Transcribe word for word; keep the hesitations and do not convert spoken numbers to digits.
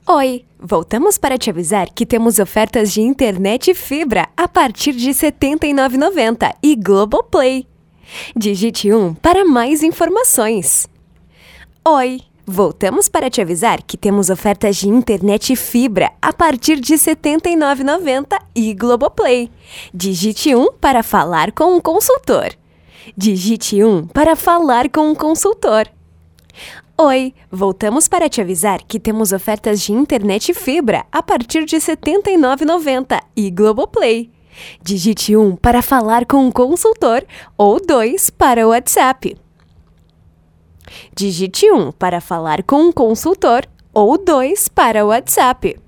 Oi, voltamos para te avisar que temos ofertas de internet e fibra a partir de setenta e nove reais e noventa centavos e Globoplay. Digite um para mais informações. Oi, voltamos para te avisar que temos ofertas de internet e fibra a partir de setenta e nove reais e noventa centavos e Globoplay. Digite um para falar com um consultor. Digite um para falar com um consultor. Oi, voltamos para te avisar que temos ofertas de internet e fibra a partir de setenta e nove reais e noventa centavos e Globoplay. Digite um para falar com um consultor ou dois para o WhatsApp. Digite um para falar com um consultor ou dois para o WhatsApp.